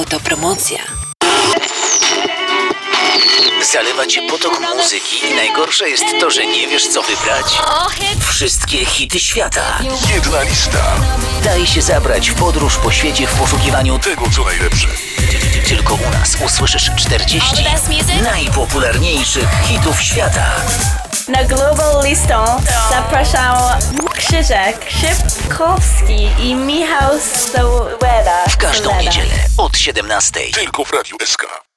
Autopromocja. Zalewa cię potok muzyki i najgorsze jest to, że nie wiesz, co wybrać. Wszystkie hity świata. Jedna lista. Daj się zabrać w podróż po świecie w poszukiwaniu Tego, co najlepsze. Tylko u nas usłyszysz 40 najpopularniejszych hitów świata. Na Global Listę zapraszam Krzysiek Szybkowski i Michał Stołeda. W każdą niedzielę od 17. Tylko w Radiu SK.